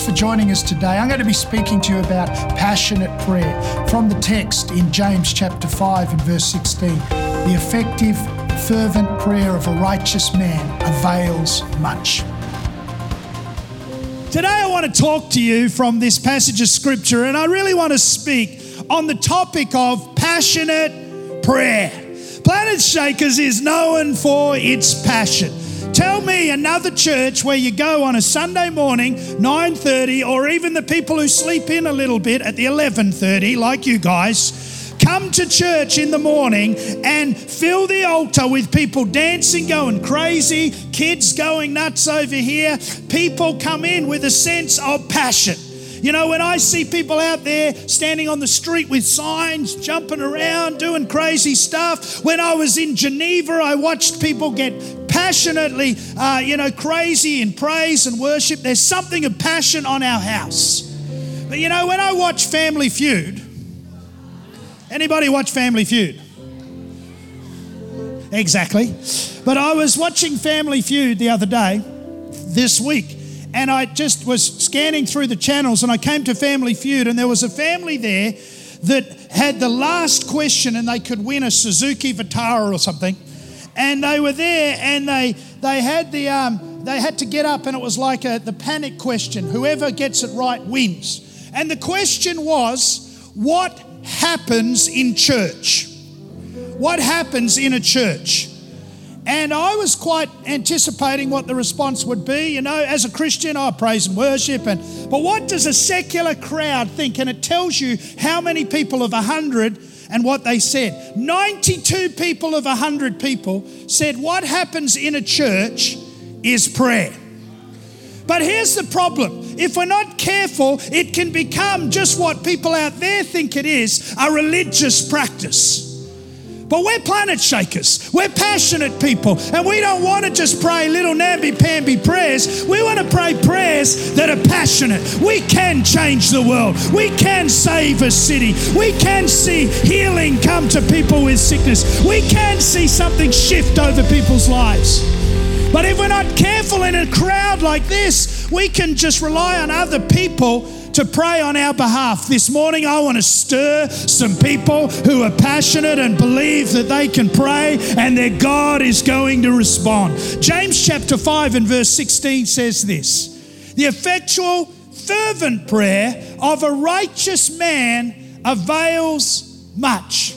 for joining us today. I'm going to be speaking to you about passionate prayer from the text in James chapter 5 and verse 16. The effective, fervent prayer of a righteous man avails much. Today I want to talk to you from this passage of scripture, and I really want to speak on the topic of passionate prayer. Planet Shakers is known for its passion. Tell me another church where you go on a Sunday morning, 9:30, or even the people who sleep in a little bit at the 11:30, like you guys, come to church in the morning and fill the altar with people dancing, going crazy, kids going nuts over here. People come in with a sense of passion. You know, when I see people out there standing on the street with signs, jumping around, doing crazy stuff. When I was in Geneva, I watched people get passionately, crazy in praise and worship. There's something of passion on our house. But, when I watch Family Feud, anybody watch Family Feud? Exactly. But I was watching Family Feud the other day, this week, and I just was scanning through the channels and I came to Family Feud, and there was a family there that had the last question and they could win a Suzuki Vitara or something. And they were there and they had to get up, and it was like the panic question. Whoever gets it right wins. And the question was, what happens in church? What happens in a church? And I was quite anticipating what the response would be. As a Christian, I praise and worship. But what does a secular crowd think? And it tells you how many people of 100 and what they said. 92 people of 100 people said what happens in a church is prayer. But here's the problem. If we're not careful, it can become just what people out there think it is, a religious practice. But we're Planet Shakers. We're passionate people. And we don't want to just pray little namby-pamby prayers. We want to pray prayers that are passionate. We can change the world. We can save a city. We can see healing come to people with sickness. We can see something shift over people's lives. But if we're not careful in a crowd like this, we can just rely on other people to pray on our behalf. This morning, I want to stir some people who are passionate and believe that they can pray and their God is going to respond. James chapter 5 and verse 16 says this: the effectual, fervent prayer of a righteous man avails much.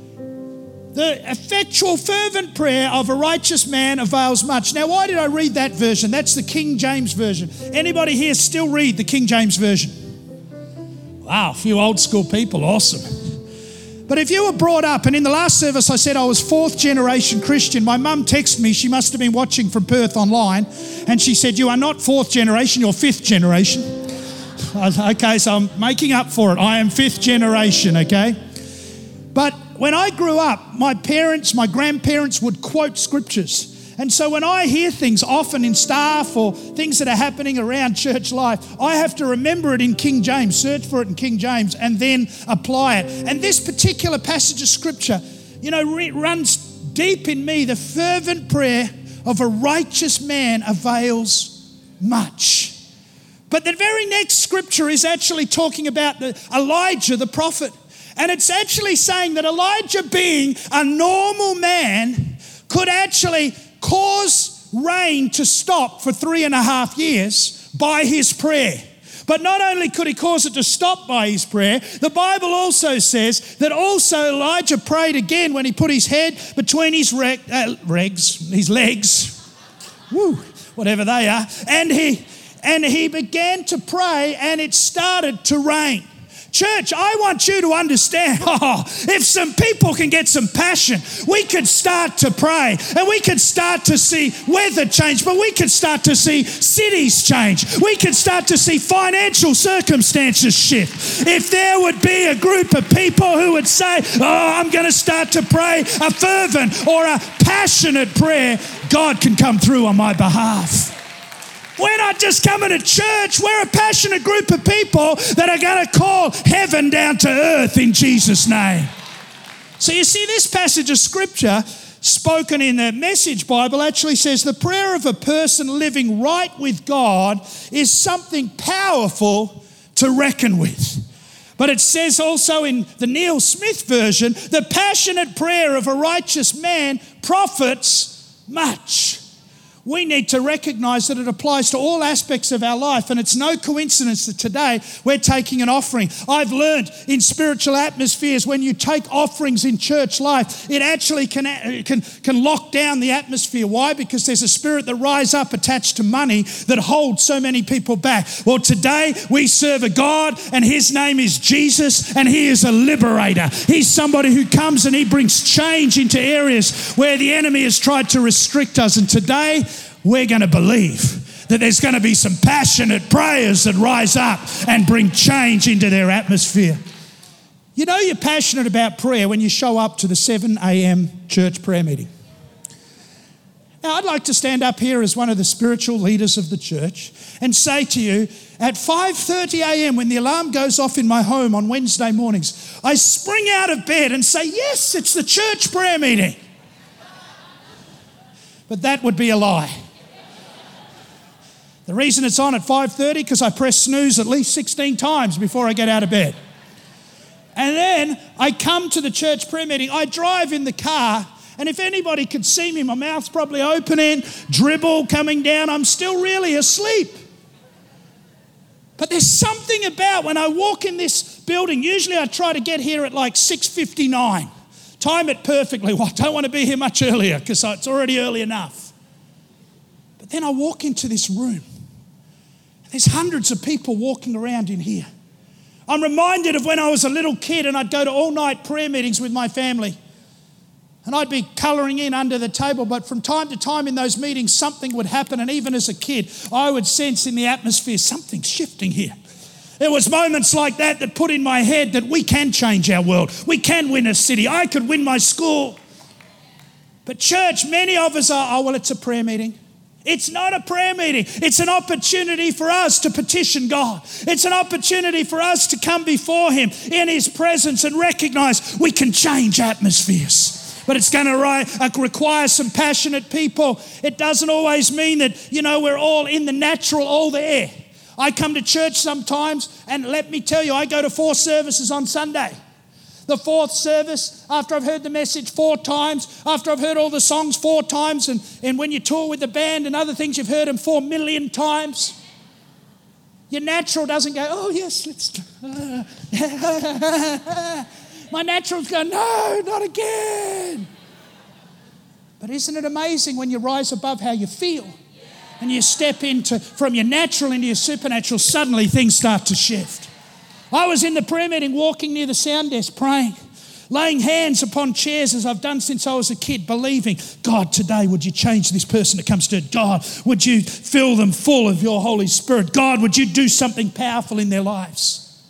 The effectual, fervent prayer of a righteous man avails much. Now, why did I read that version? That's the King James Version. Anybody here still read the King James Version? Wow, a few old school people, awesome. But if you were brought up, and in the last service I said I was 4th generation Christian, my mum texted me, she must have been watching from Perth online, and she said, you are not 4th generation, you're 5th generation. Okay, so I'm making up for it. I am 5th generation, okay? But when I grew up, my grandparents would quote scriptures. And so when I hear things often in staff or things that are happening around church life, I have to remember it in King James, search for it in King James, and then apply it. And this particular passage of scripture, runs deep in me. The fervent prayer of a righteous man avails much. But the very next scripture is actually talking about Elijah, the prophet. And it's actually saying that Elijah, being a normal man, could actually cause rain to stop for 3.5 years by his prayer. But not only could he cause it to stop by his prayer, the Bible also says that also Elijah prayed again when he put his head between his legs, whatever they are, and he began to pray, and it started to rain. Church, I want you to understand, if some people can get some passion, we could start to pray and we could start to see weather change, but we could start to see cities change. We could start to see financial circumstances shift. If there would be a group of people who would say, I'm going to start to pray a fervent or a passionate prayer, God can come through on my behalf. We're not just coming to church. We're a passionate group of people that are going to call heaven down to earth in Jesus' name. So you see, this passage of scripture spoken in the Message Bible actually says the prayer of a person living right with God is something powerful to reckon with. But it says also in the Neil Smith version, the passionate prayer of a righteous man profits much. We need to recognize that it applies to all aspects of our life, and it's no coincidence that today we're taking an offering. I've learned in spiritual atmospheres when you take offerings in church life, it actually can lock down the atmosphere. Why? Because there's a spirit that rises up attached to money that holds so many people back. Well, today we serve a God, and his name is Jesus, and he is a liberator. He's somebody who comes and he brings change into areas where the enemy has tried to restrict us. And today we're going to believe that there's going to be some passionate prayers that rise up and bring change into their atmosphere. You know you're passionate about prayer when you show up to the 7 a.m. church prayer meeting. Now, I'd like to stand up here as one of the spiritual leaders of the church and say to you, at 5:30 a.m. when the alarm goes off in my home on Wednesday mornings, I spring out of bed and say, yes, it's the church prayer meeting. But that would be a lie. The reason it's on at 5:30 because I press snooze at least 16 times before I get out of bed. And then I come to the church prayer meeting. I drive in the car, and if anybody could see me, my mouth's probably opening, dribble coming down. I'm still really asleep. But there's something about when I walk in this building, usually I try to get here at like 6:59. Time it perfectly. Well, I don't want to be here much earlier because it's already early enough. But then I walk into this room. There's hundreds of people walking around in here. I'm reminded of when I was a little kid and I'd go to all-night prayer meetings with my family. And I'd be colouring in under the table, but from time to time in those meetings, something would happen. And even as a kid, I would sense in the atmosphere, something's shifting here. There was moments like that put in my head that we can change our world. We can win a city. I could win my school. But church, many of us are, well, it's a prayer meeting. It's not a prayer meeting. It's an opportunity for us to petition God. It's an opportunity for us to come before him in his presence and recognize we can change atmospheres. But it's going to require some passionate people. It doesn't always mean that, we're all in the natural, all there. I come to church sometimes, and let me tell you, I go to 4 services on Sunday. The 4th service, after I've heard the message 4 times, after I've heard all the songs 4 times, and when you tour with the band and other things, you've heard them 4 million times. Your natural doesn't go, oh yes, let's... My natural's going, no, not again. But isn't it amazing when you rise above how you feel and you step from your natural into your supernatural, suddenly things start to shift. I was in the prayer meeting walking near the sound desk praying, laying hands upon chairs as I've done since I was a kid, believing, God, today would you change this person that comes to it? God, would you fill them full of your Holy Spirit? God, would you do something powerful in their lives?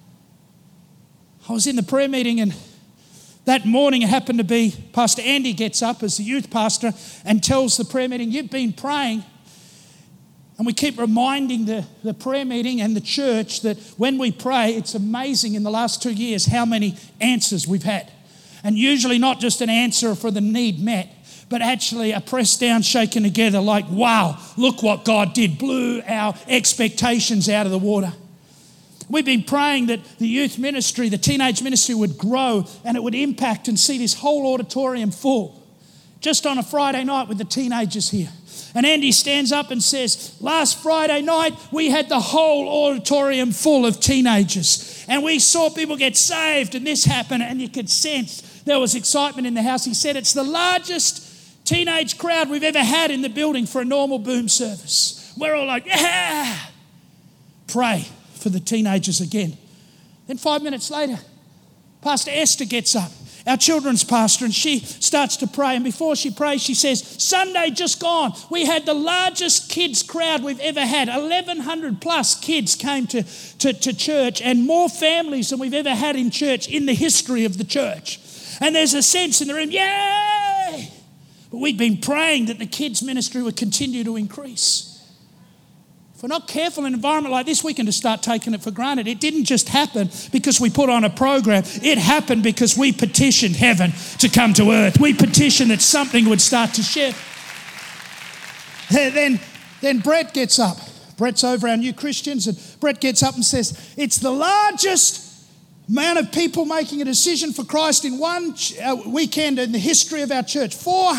I was in the prayer meeting, and that morning it happened to be Pastor Andy gets up as the youth pastor and tells the prayer meeting, you've been praying. And we keep reminding the prayer meeting and the church that when we pray, it's amazing in the last 2 years how many answers we've had. And usually not just an answer for the need met, but actually a pressed down, shaken together like, wow, look what God did, blew our expectations out of the water. We've been praying that the youth ministry, the teenage ministry would grow and it would impact and see this whole auditorium full. Just on a Friday night with the teenagers here. And Andy stands up and says, last Friday night, we had the whole auditorium full of teenagers. And we saw people get saved and this happened, and you could sense there was excitement in the house. He said, it's the largest teenage crowd we've ever had in the building for a normal boom service. We're all like, yeah. Pray for the teenagers again. Then 5 minutes later, Pastor Esther gets up, our children's pastor, and she starts to pray. And before she prays, she says, Sunday just gone, we had the largest kids crowd we've ever had. 1,100 plus kids came to church, and more families than we've ever had in church in the history of the church. And there's a sense in the room, yay! But we've been praying that the kids ministry would continue to increase. If we're not careful in an environment like this, we can just start taking it for granted. It didn't just happen because we put on a program. It happened because we petitioned heaven to come to earth. We petitioned that something would start to shift. Then Brett gets up. Brett's over our New Christians, and Brett gets up and says, it's the largest amount of people making a decision for Christ in one weekend in the history of our church.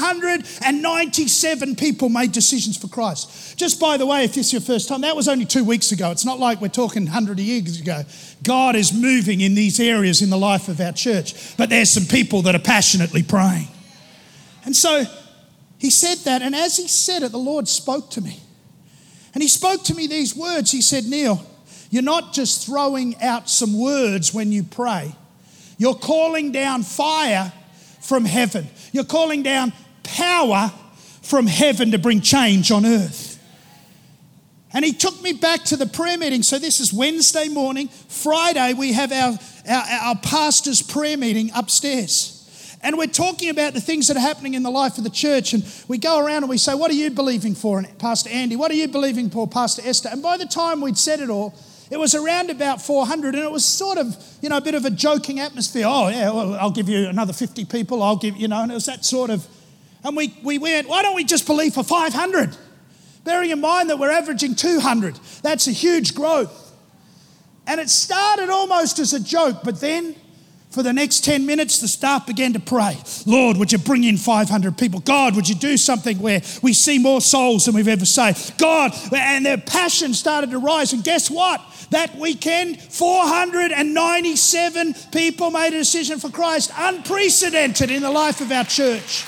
497 people made decisions for Christ. Just by the way, if this is your first time, that was only 2 weeks ago. It's not like we're talking 100 years ago. God is moving in these areas in the life of our church, but there's some people that are passionately praying. And so he said that, and as he said it, the Lord spoke to me. And he spoke to me these words. He said, Neil, you're not just throwing out some words when you pray. You're calling down fire from heaven. You're calling down power from heaven to bring change on earth. And he took me back to the prayer meeting. So this is Wednesday morning. Friday, we have our pastor's prayer meeting upstairs. And we're talking about the things that are happening in the life of the church. And we go around and we say, what are you believing for, Pastor Andy? What are you believing for, Pastor Esther? And by the time we'd said it all, it was around about 400. And it was sort of, a bit of a joking atmosphere. Oh, yeah, well, I'll give you another 50 people. I'll give, and it was that sort of. And we went, why don't we just believe for 500? Bearing in mind that we're averaging 200. That's a huge growth. And it started almost as a joke, but then for the next 10 minutes, the staff began to pray. Lord, would you bring in 500 people? God, would you do something where we see more souls than we've ever saved? God, and their passion started to rise. And guess what? That weekend, 497 people made a decision for Christ. Unprecedented in the life of our church.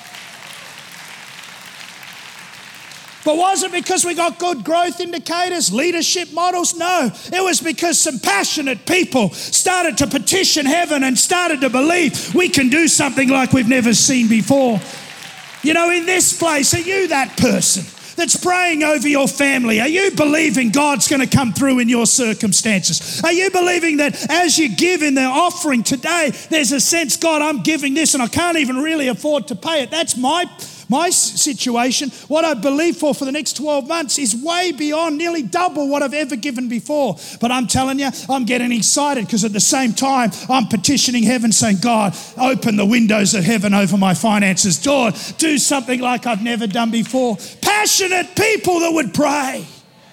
But was it because we got good growth indicators, leadership models? No, it was because some passionate people started to petition heaven and started to believe we can do something like we've never seen before. In this place, are you that person that's praying over your family? Are you believing God's going to come through in your circumstances? Are you believing that as you give in the offering today, there's a sense, God, I'm giving this and I can't even really afford to pay it? That's my situation. What I believe for the next 12 months is way beyond, nearly double what I've ever given before. But I'm telling you, I'm getting excited because at the same time, I'm petitioning heaven saying, God, open the windows of heaven over my finances. Lord, do something like I've never done before. Passionate people that would pray.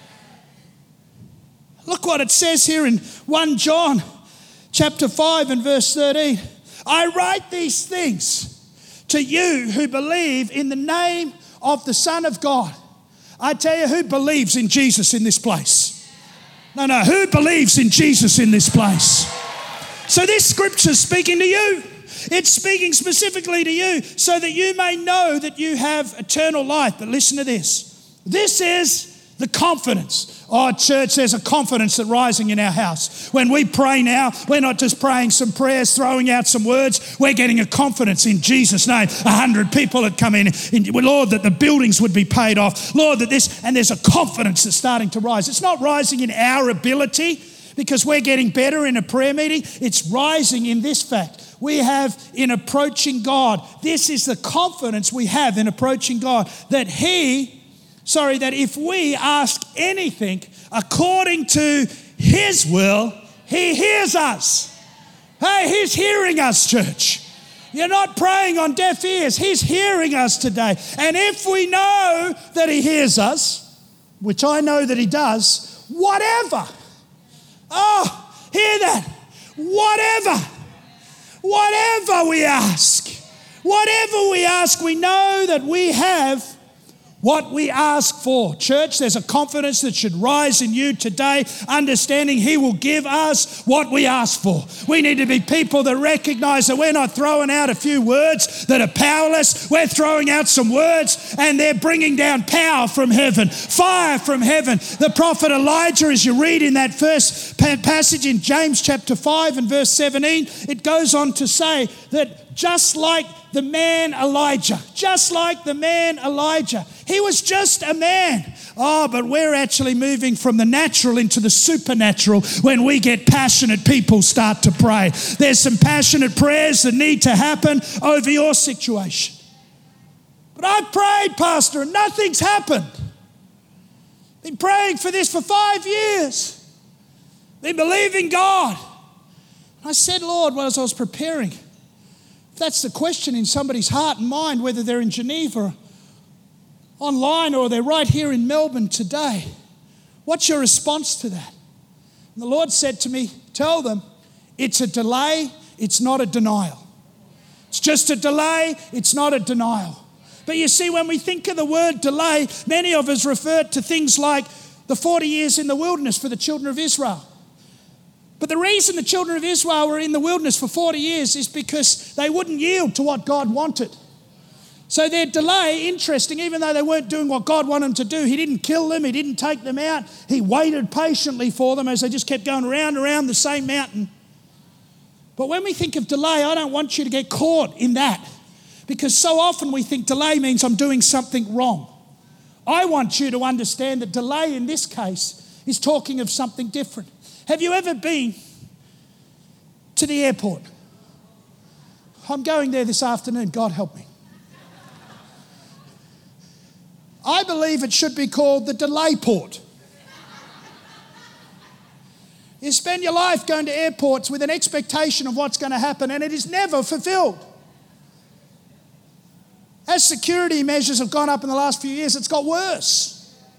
Look what it says here in 1 John chapter 5 and verse 13. I write these things to you who believe in the name of the Son of God. I tell you, who believes in Jesus in this place? No, who believes in Jesus in this place? So this scripture's speaking to you. It's speaking specifically to you so that you may know that you have eternal life. But listen to this. This is the confidence. Oh, church, there's a confidence that's rising in our house. When we pray now, we're not just praying some prayers, throwing out some words. We're getting a confidence in Jesus' name. 100 people had come in. Lord, that the buildings would be paid off. Lord, that this, and there's a confidence that's starting to rise. It's not rising in our ability because we're getting better in a prayer meeting. It's rising in this fact. We have in approaching God. This is the confidence we have in approaching God that that if we ask anything according to His will, He hears us. Hey, He's hearing us, church. You're not praying on deaf ears. He's hearing us today. And if we know that He hears us, which I know that He does, whatever. Oh, hear that. Whatever we ask, we know that we have what we ask for. Church, there's a confidence that should rise in you today, understanding He will give us what we ask for. We need to be people that recognize that we're not throwing out a few words that are powerless. We're throwing out some words and they're bringing down power from heaven, fire from heaven. The prophet Elijah, as you read in that first passage in James chapter 5 and verse 17, it goes on to say that just like the man Elijah, he was just a man. Oh, but we're actually moving from the natural into the supernatural when we get passionate people start to pray. There's some passionate prayers that need to happen over your situation. But I prayed, Pastor, and nothing's happened. Been praying for this for 5 years. Been believing God. I said, Lord, as I was preparing, if that's the question in somebody's heart and mind, whether they're in Geneva, online, or they're right here in Melbourne today, what's your response to that? And the Lord said to me, tell them it's a delay, it's not a denial. It's just a delay, it's not a denial. But you see, when we think of the word delay, many of us refer to things like the 40 years in the wilderness for the children of Israel. But the reason the children of Israel were in the wilderness for 40 years is because they wouldn't yield to what God wanted. So their delay, interesting, even though they weren't doing what God wanted them to do, He didn't kill them, He didn't take them out. He waited patiently for them as they just kept going around and around the same mountain. But when we think of delay, I don't want you to get caught in that, because so often we think delay means I'm doing something wrong. I want you to understand that delay in this case is talking of something different. Have you ever been to the airport? I'm going there this afternoon, God help me. I believe it should be called the delay port. You spend your life going to airports with an expectation of what's going to happen, and it is never fulfilled. As security measures have gone up in the last few years, it's got worse.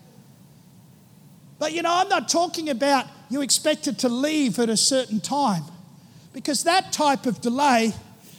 But I'm not talking about you expected to leave at a certain time, because that type of delay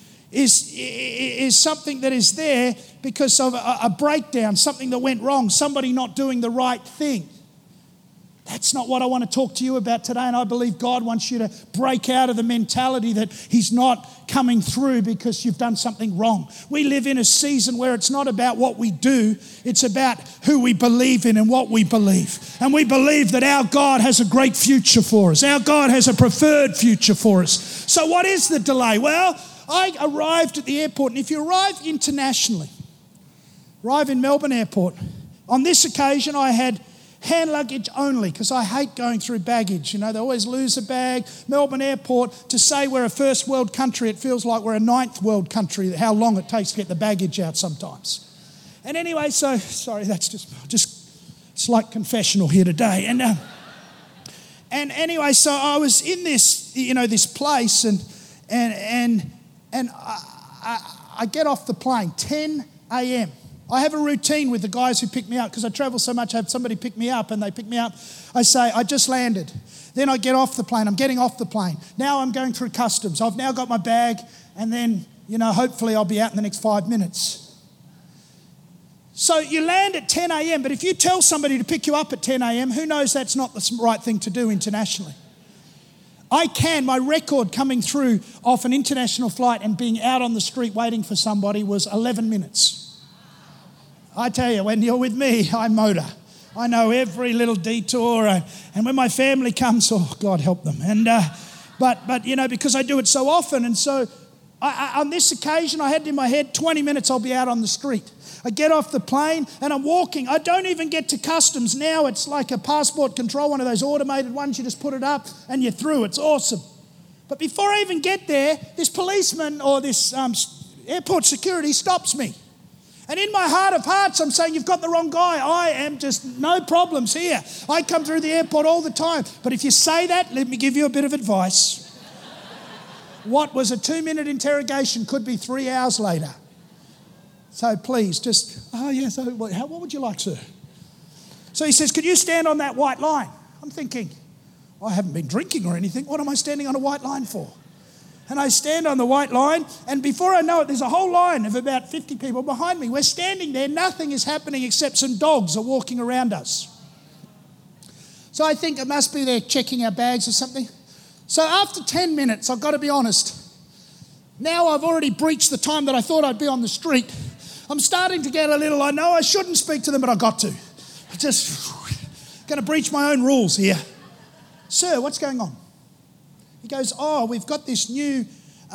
is something that is there because of a breakdown, something that went wrong, somebody not doing the right thing. That's not what I want to talk to you about today, and I believe God wants you to break out of the mentality that He's not coming through because you've done something wrong. We live in a season where it's not about what we do, it's about who we believe in and what we believe. And we believe that our God has a great future for us. Our God has a preferred future for us. So what is the delay? Well, I arrived at the airport, and if you arrive internationally, arrive in Melbourne Airport, on this occasion I had hand luggage only, because I hate going through baggage. They always lose a bag. Melbourne Airport, to say we're a first world country, it feels like we're a ninth world country, how long it takes to get the baggage out sometimes. And anyway, so, sorry, that's just slight confessional here today. And anyway, so I was in this, this place, and I get off the plane, 10 a.m. I have a routine with the guys who pick me up, because I travel so much. I have somebody pick me up, and they pick me up. I say, I just landed. Then I get off the plane. I'm getting off the plane. Now I'm going through customs. I've now got my bag, and then, hopefully I'll be out in the next 5 minutes. So you land at 10 a.m., but if you tell somebody to pick you up at 10 a.m., who knows that's not the right thing to do internationally? My record coming through off an international flight and being out on the street waiting for somebody was 11 minutes. I tell you, when you're with me, I motor. I know every little detour, and when my family comes, oh, God help them. And but because I do it so often, and so on this occasion, I had in my head, 20 minutes I'll be out on the street. I get off the plane and I'm walking. I don't even get to customs. Now it's like a passport control, one of those automated ones. You just put it up and you're through. It's awesome. But before I even get there, this policeman or this airport security stops me. And in my heart of hearts, I'm saying, you've got the wrong guy. I am just no problems here. I come through the airport all the time. But if you say that, let me give you a bit of advice. What was a 2-minute interrogation could be 3 hours later. So please, what would you like, sir? So he says, could you stand on that white line? I'm thinking, I haven't been drinking or anything. What am I standing on a white line for? And I stand on the white line, and before I know it, there's a whole line of about 50 people behind me. We're standing there, nothing is happening except some dogs are walking around us. So I think it must be they're checking our bags or something. So after 10 minutes, I've got to be honest, now I've already breached the time that I thought I'd be on the street. I'm starting to get I know I shouldn't speak to them, but I've got to. I'm just going to breach my own rules here. Sir, what's going on? He goes, we've got this new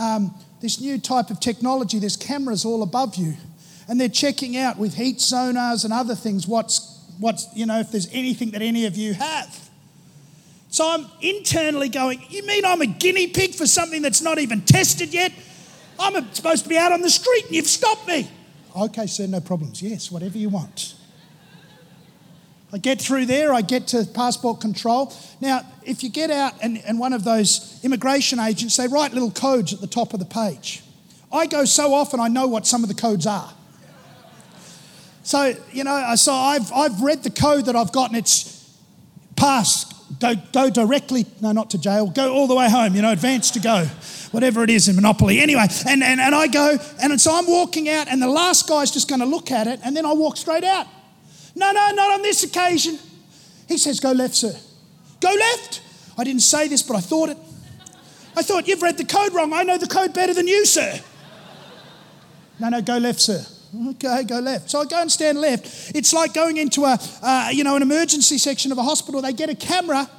type of technology. There's cameras all above you, and they're checking out with heat sonars and other things what's if there's anything that any of you have. So I'm internally going, you mean I'm a guinea pig for something that's not even tested yet? I'm supposed to be out on the street and you've stopped me. Okay, sir, no problems. Yes, whatever you want. I get through there, I get to passport control. Now, if you get out and one of those immigration agents, they write little codes at the top of the page. I go so often, I know what some of the codes are. So, I've read the code that I've gotten. It's pass, go directly, no, not to jail, go all the way home, advance to go, whatever it is in Monopoly. Anyway, and I go, and so I'm walking out, and the last guy's just going to look at it, and then I walk straight out. No, not on this occasion. He says, go left, sir. Go left? I didn't say this, but I thought it. I thought, you've read the code wrong. I know the code better than you, sir. No, go left, sir. Okay, go left. So I go and stand left. It's like going into an emergency section of a hospital. They get a camera.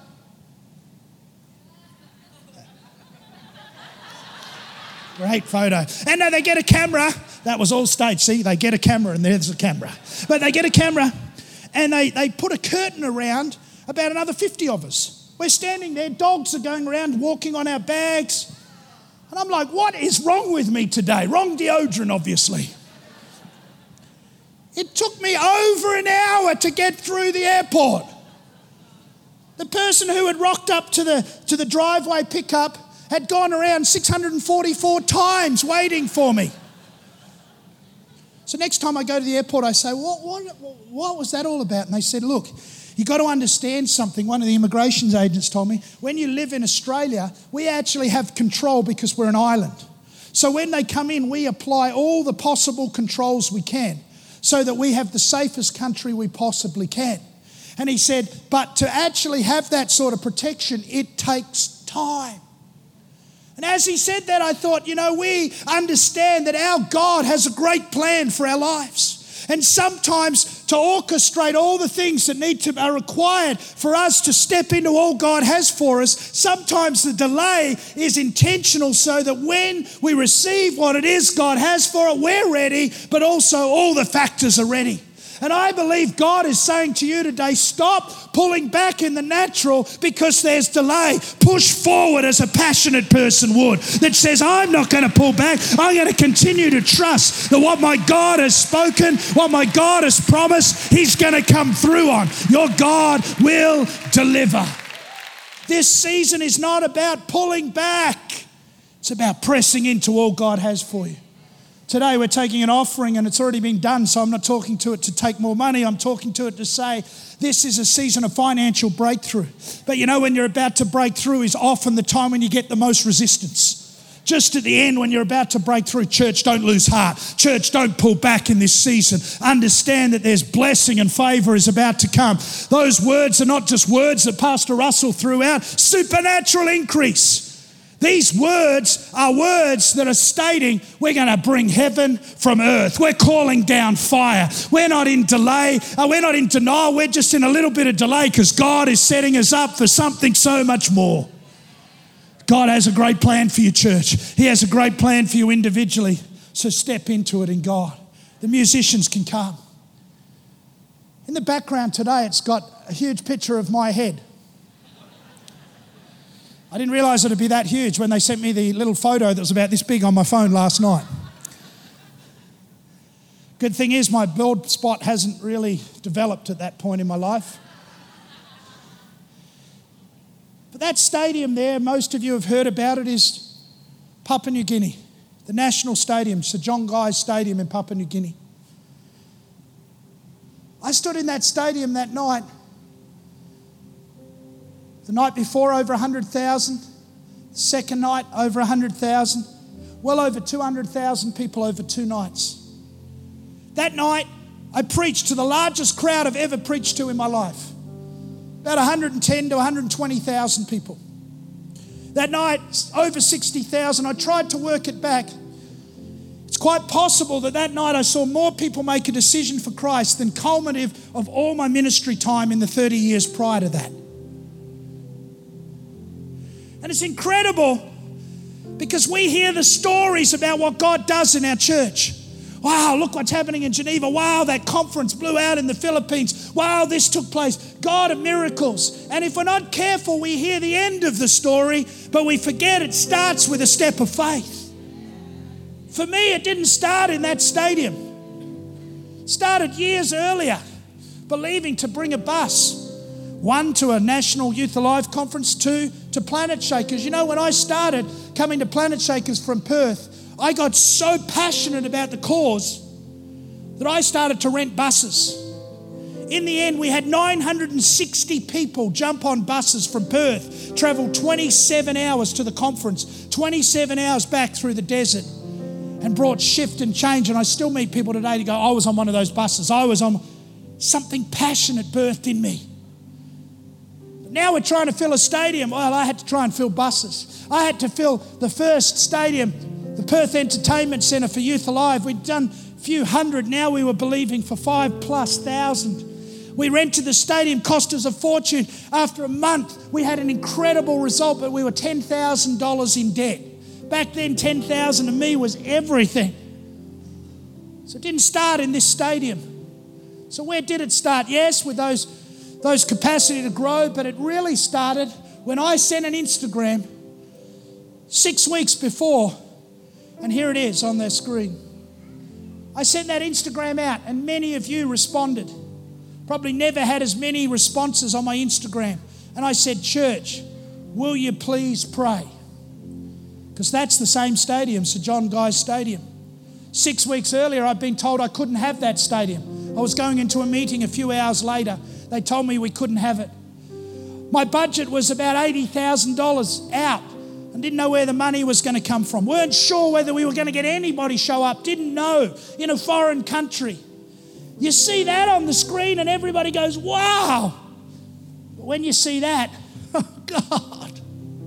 Great photo. And no, they get a camera. That was all staged. See, they get a camera and there's a camera. But they get a camera and they put a curtain around about another 50 of us. We're standing there. Dogs are going around walking on our bags. And I'm like, what is wrong with me today? Wrong deodorant, obviously. It took me over an hour to get through the airport. The person who had rocked up to the driveway pickup had gone around 644 times waiting for me. So next time I go to the airport, I say, what was that all about? And they said, look, you got to understand something. One of the immigration agents told me, when you live in Australia, we actually have control because we're an island. So when they come in, we apply all the possible controls we can so that we have the safest country we possibly can. And he said, but to actually have that sort of protection, it takes time. And as he said that, I thought, we understand that our God has a great plan for our lives. And sometimes to orchestrate all the things that are required for us to step into all God has for us, sometimes the delay is intentional so that when we receive what it is God has for it, we're ready, but also all the factors are ready. And I believe God is saying to you today, stop pulling back in the natural because there's delay. Push forward as a passionate person would that says, I'm not going to pull back. I'm going to continue to trust that what my God has spoken, what my God has promised, He's going to come through on. Your God will deliver. This season is not about pulling back. It's about pressing into all God has for you. Today we're taking an offering and it's already been done, so I'm not talking to it to take more money. I'm talking to it to say this is a season of financial breakthrough. But when you're about to break through is often the time when you get the most resistance. Just at the end when you're about to break through, church, don't lose heart. Church, don't pull back in this season. Understand that there's blessing and favor is about to come. Those words are not just words that Pastor Russell threw out. Supernatural increase. These words are words that are stating we're going to bring heaven from earth. We're calling down fire. We're not in delay. We're not in denial. We're just in a little bit of delay because God is setting us up for something so much more. God has a great plan for you, church. He has a great plan for you individually. So step into it in God. The musicians can come. In the background today, it's got a huge picture of my head. I didn't realise it would be that huge when they sent me the little photo that was about this big on my phone last night. Good thing is my bald spot hasn't really developed at that point in my life. But that stadium there, most of you have heard about it, is Papua New Guinea, the national stadium, Sir John Guy's Stadium in Papua New Guinea. I stood in that stadium that night. The night before, over 100,000. The second night, over 100,000. Well over 200,000 people over 2 nights. That night, I preached to the largest crowd I've ever preached to in my life. About 110 to 120,000 people. That night, over 60,000. I tried to work it back. It's quite possible that night I saw more people make a decision for Christ than culminative of all my ministry time in the 30 years prior to that. And it's incredible because we hear the stories about what God does in our church. Wow, look what's happening in Geneva. Wow, that conference blew out in the Philippines. Wow, this took place. God of miracles. And if we're not careful, we hear the end of the story, but we forget it starts with a step of faith. For me, it didn't start in that stadium. It started years earlier believing to bring a bus. 1, to a National Youth Alive conference, 2, to Planet Shakers. You know, when I started coming to Planet Shakers from Perth, I got so passionate about the cause that I started to rent buses. In the end, we had 960 people jump on buses from Perth, travel 27 hours to the conference, 27 hours back through the desert, and brought shift and change. And I still meet people today to go, I was on one of those buses. I was on something passionate birthed in me. But now we're trying to fill a stadium. Well, I had to try and fill buses. I had to fill the first stadium, the Perth Entertainment Centre for Youth Alive. We'd done a few hundred. Now we were believing for 5,000+. We rented the stadium, cost us a fortune. After a month, we had an incredible result, but we were $10,000 in debt. Back then, $10,000 to me was everything. So it didn't start in this stadium. So where did it start? Yes, with those capacity to grow, but it really started when I sent an Instagram 6 weeks before, and here it is on their screen. I sent that Instagram out, and many of you responded. Probably never had as many responses on my Instagram. And I said, church, will you please pray? Because that's the same stadium, Sir John Guy's Stadium. 6 weeks earlier, I'd been told I couldn't have that stadium. I was going into a meeting a few hours later. They told me we couldn't have it. My budget was about $80,000 out. I didn't know where the money was going to come from. Weren't sure whether we were going to get anybody show up. Didn't know, in a foreign country. You see that on the screen and everybody goes, wow. But when you see that, oh God.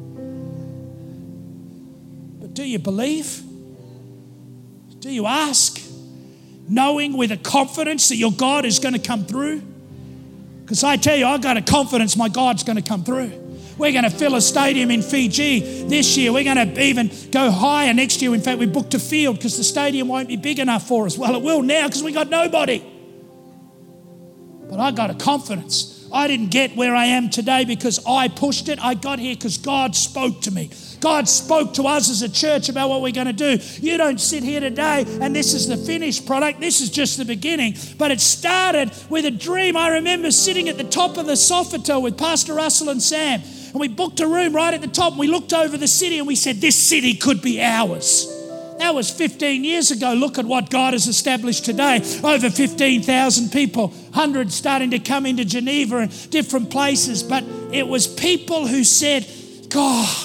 But do you believe? Do you ask? Knowing with a confidence that your God is going to come through? Because I tell you, I've got a confidence my God's going to come through. We're going to fill a stadium in Fiji this year. We're going to even go higher next year. In fact, we booked a field because the stadium won't be big enough for us. Well, it will now because we got nobody. But I got a confidence. I didn't get where I am today because I pushed it. I got here because God spoke to me. God spoke to us as a church about what we're going to do. You don't sit here today and this is the finished product. This is just the beginning. But it started with a dream. I remember sitting at the top of the Sofitel with Pastor Russell and Sam. And we booked a room right at the top. And we looked over the city and we said, this city could be ours. That was 15 years ago. Look at what God has established today. Over 15,000 people, hundreds starting to come into Geneva and different places. But it was people who said, God,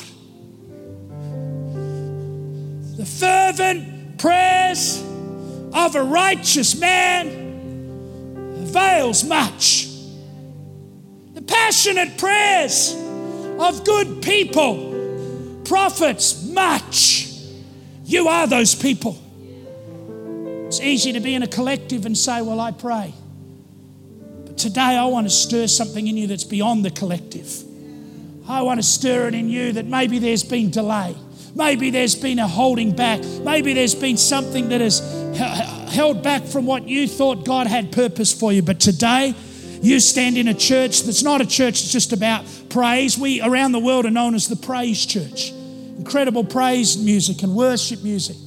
the fervent prayers of a righteous man avails much. The passionate prayers of good people profits much. You are those people. It's easy to be in a collective and say, well, I pray. But today I want to stir something in you that's beyond the collective. I want to stir it in you that maybe there's been delay. Maybe there's been a holding back. Maybe there's been something that has held back from what you thought God had purpose for you. But today you stand in a church that's not a church that's just about praise. We around the world are known as the Praise Church. Incredible praise music and worship music.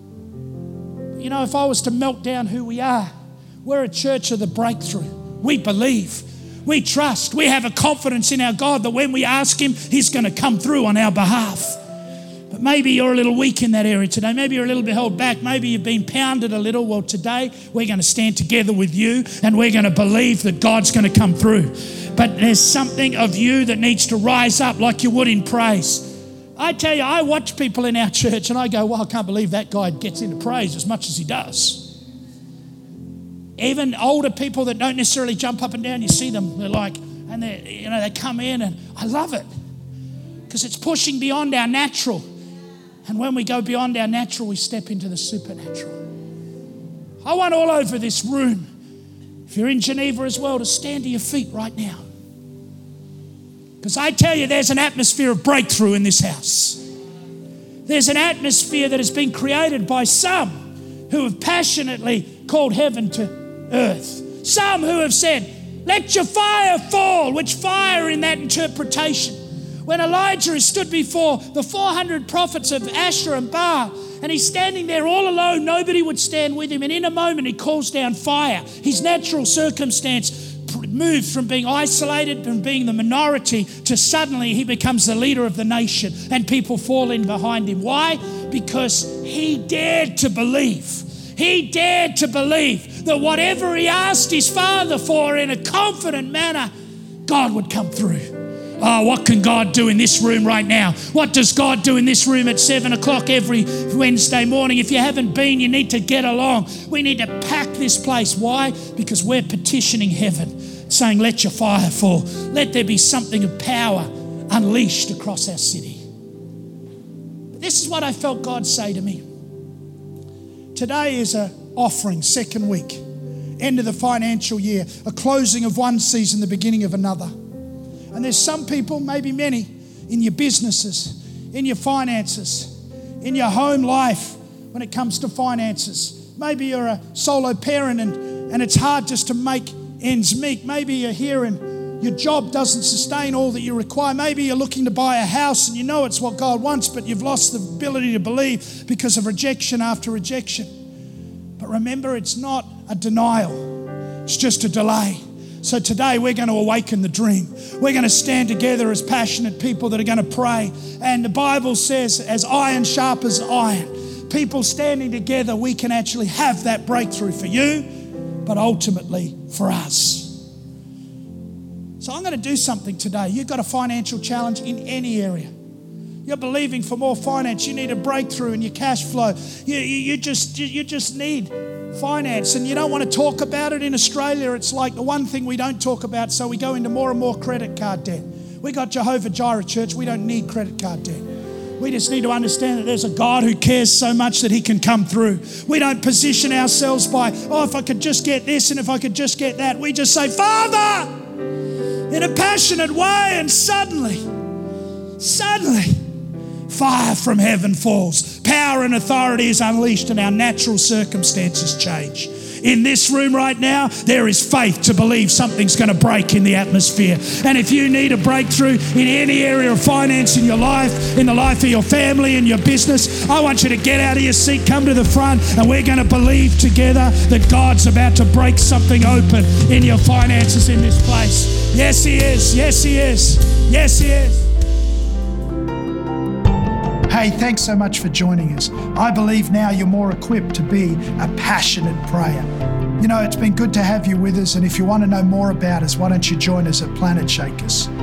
You know, if I was to melt down who we are, we're a church of the breakthrough. We believe, we trust, we have a confidence in our God that when we ask Him, He's going to come through on our behalf. But maybe you're a little weak in that area today. Maybe you're a little bit held back. Maybe you've been pounded a little. Well, today we're going to stand together with you and we're going to believe that God's going to come through. But there's something of you that needs to rise up like you would in praise. I tell you, I watch people in our church and I go, well, I can't believe that guy gets into praise as much as he does. Even older people that don't necessarily jump up and down, you see them, they're like, and they come in and I love it because it's pushing beyond our natural. And when we go beyond our natural, we step into the supernatural. I want all over this room, if you're in Geneva as well, to stand to your feet right now. Because I tell you, there's an atmosphere of breakthrough in this house. There's an atmosphere that has been created by some who have passionately called heaven to earth. Some who have said, let your fire fall, which fire in that interpretation. When Elijah is stood before the 400 prophets of Asherah and Baal, and he's standing there all alone, nobody would stand with him. And in a moment, he calls down fire. His natural circumstance moved from being isolated, from being the minority, to suddenly he becomes the leader of the nation and people fall in behind him. Why? Because he dared to believe. He dared to believe that whatever he asked his Father for in a confident manner, God would come through. Oh, what can God do in this room right now? What does God do in this room at 7 o'clock every Wednesday morning? If you haven't been, you need to get along. We need to pack this place. Why? Because we're petitioning heaven, saying, let your fire fall. Let there be something of power unleashed across our city. But this is what I felt God say to me. Today is an offering, second week, end of the financial year, a closing of one season, the beginning of another. And there's some people, maybe many, in your businesses, in your finances, in your home life when it comes to finances. Maybe you're a solo parent and it's hard just to make ends meet. Maybe you're here and your job doesn't sustain all that you require. Maybe you're looking to buy a house and you know it's what God wants, but you've lost the ability to believe because of rejection after rejection. But remember, it's not a denial. It's just a delay. So today we're going to awaken the dream. We're going to stand together as passionate people that are going to pray. And the Bible says, as iron sharpens iron, people standing together, we can actually have that breakthrough for you, but ultimately for us. So I'm going to do something today. You've got a financial challenge in any area. You're believing for more finance. You need a breakthrough in your cash flow. You just need finance, and you don't want to talk about it. In Australia, it's like the one thing we don't talk about, so we go into more and more credit card debt. We got Jehovah Jireh Church. We don't need credit card debt. We just need to understand that there's a God who cares so much that he can come through. We don't position ourselves by, if I could just get this and if I could just get that. We just say, Father, in a passionate way, and suddenly, fire from heaven falls. Power and authority is unleashed and our natural circumstances change. In this room right now, there is faith to believe something's going to break in the atmosphere. And if you need a breakthrough in any area of finance in your life, in the life of your family, in your business, I want you to get out of your seat, come to the front, and we're going to believe together that God's about to break something open in your finances in this place. Yes, he is. Yes, he is. Yes, he is. Hey, thanks so much for joining us. I believe now you're more equipped to be a passionate prayer. You know, it's been good to have you with us, and if you want to know more about us, why don't you join us at Planet Shakers.